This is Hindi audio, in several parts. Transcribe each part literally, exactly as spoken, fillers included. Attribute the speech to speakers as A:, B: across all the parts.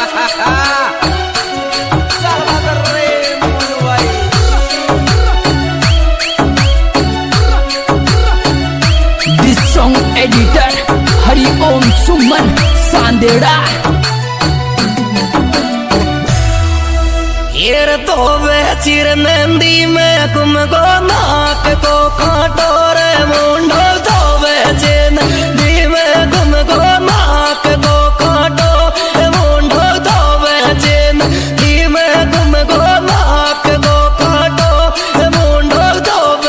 A: This song editor Hariom Suman सांदेड़ा।
B: येर तो वे चिर नंदी में गुम गो नाक को काटो रे मुंडो तो वे चिर नंदी में गुम गो नाक को काटो मुंडो तो वे चिर नंदी में गुम गो नाक को काटो मुंडो तो वे।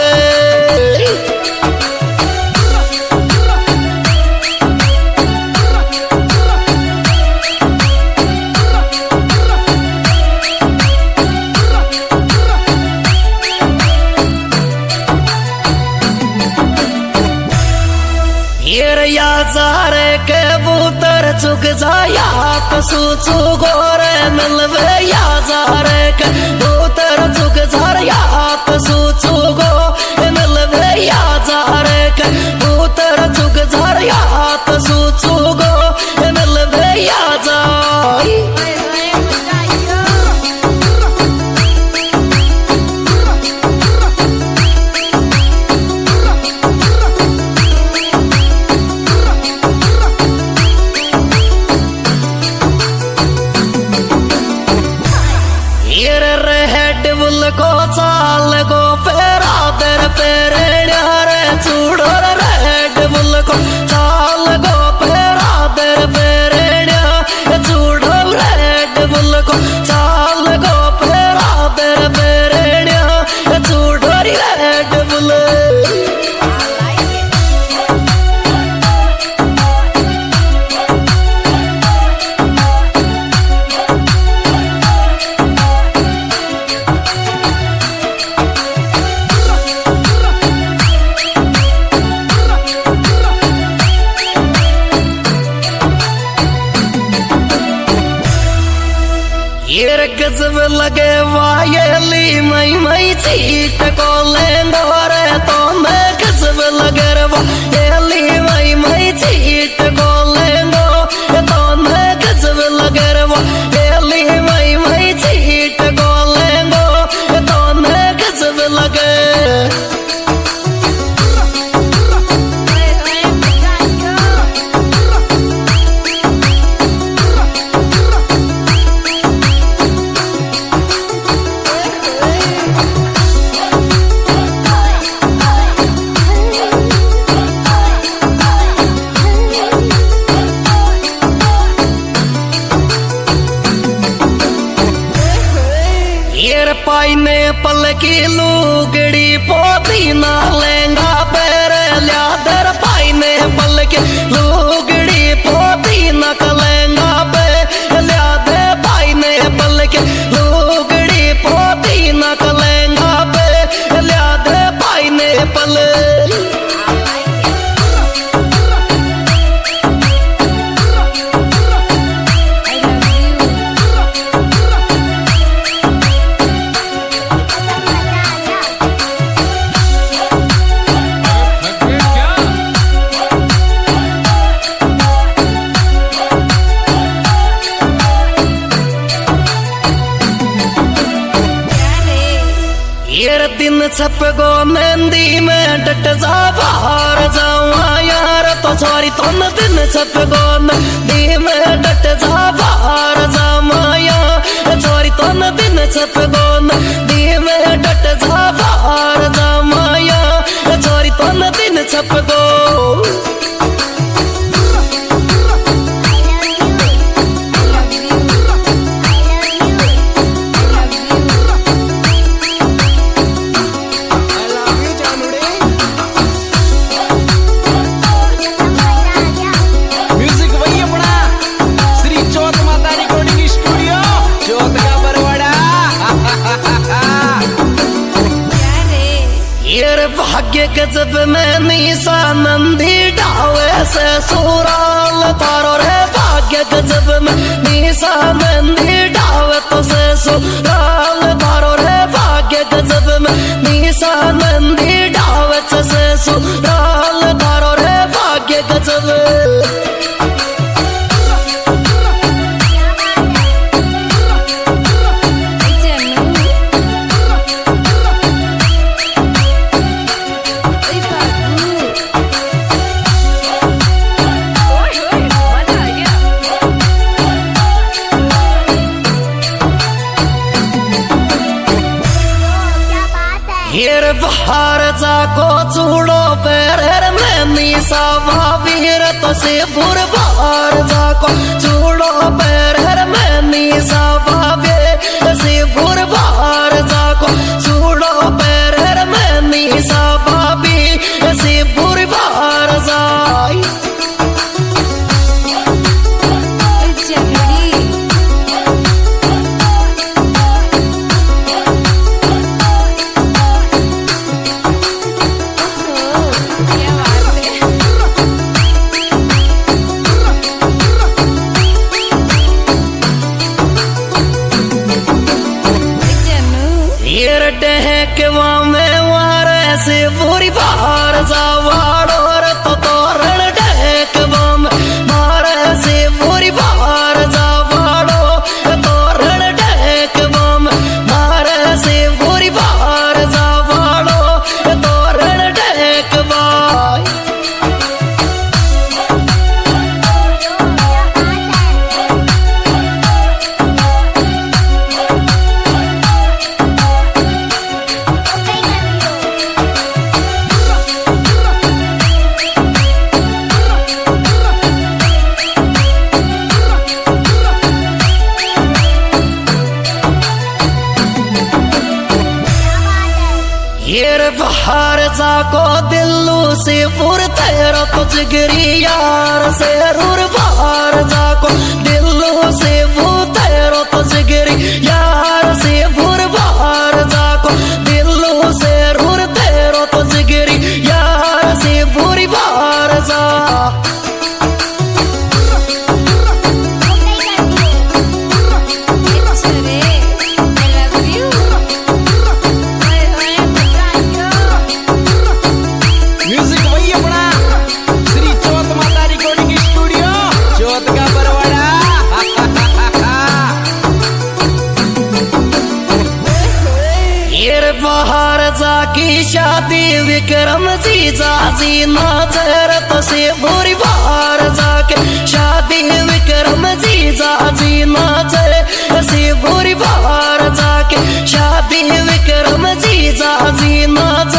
B: या सारे के बूतर चुक जाया कसू गोरे मिलवे या सारे के बूतर चुक जाया कसू गो मिलवे या सारे के बूतर चुक जाया कसू गो मिलवे या जाई। को चाल गो पेरा दर पेरेड़ा रे चूड़ो रेड बुल को चाल गो पेरा दर पेरेड़ा चूड़ो रेड बुल को चाल गो पेरा दर पेरेड़ा चूड़ो रेड बुल। येर गजब लगे वायली मई मई चीट को लेंदो रे तो मैं गजब लगे रे वायली मई मई चीट को लेंदो तो मैं गजब लगे रे वायली मई मई चीट को लेंदो तो मैं गजब लगे। पाइने पल की लुगड़ी पोती ना लेंगा पैर लिया दर पाइने पल की लुगड़ी पोती ना कलेंगा पैर लिया दे पाइने पल की लुगड़ी पोती ना कलेंगा पैर लिया दे पाइने पल। दिन छप गो मेहंदी में डट जा बाहर जाऊँ यार तो सॉरी तुम दिन छप गो मेहंदी में डट जा बाहर जाऊँ यार सॉरी तुम दिन छप गो मेहंदी में डट जा बाहर जाऊँ यार सॉरी तुम दिन छप गो। भाग्य गजब में निशा नंदी डावे से सुराल तारो रे भाग्य गजब में निशा नंदी डावे तो से सुराल तारो रे भाग्य गजब में निशा नंदी डावे तो से सुराल तारो रे भाग्य गजब। बाहर जाको चूड़ो पैर में मीसा भाभीर तो से बुर बाहर जाको चूड़ो पैर में मीसा भाभी से बुर बाहर जाको चूड़ो पैर में मीसा भाभी से बुर बाहर जाई डहकवा में वारे से बुरी बाहर जावाड़ो तो तोरण डहकवा में मारे से बुरी बाहर जावाड़ो तोरण डहकवा में मारे से बुरी बाहर जावाड़ो तोरण डहकवा बाहर जाको दिल्लू से पुर तेरा तो जिगरी यार से रूर बाहर जाको दिल्लू से वो तेरा तो जिगरी यार से पुर बाहर जाको दिल्लू से रूर तेरा तो जिगरी यार से पूरी बाहर जा बाहर जाकी शादी विक्रम जी जाजी नाचर तो से बुरी बाहर जाके शादी विक्रम जी जाजी नाचर से बुरी बाहर जाके शादी विक्रम जी जाजी नाच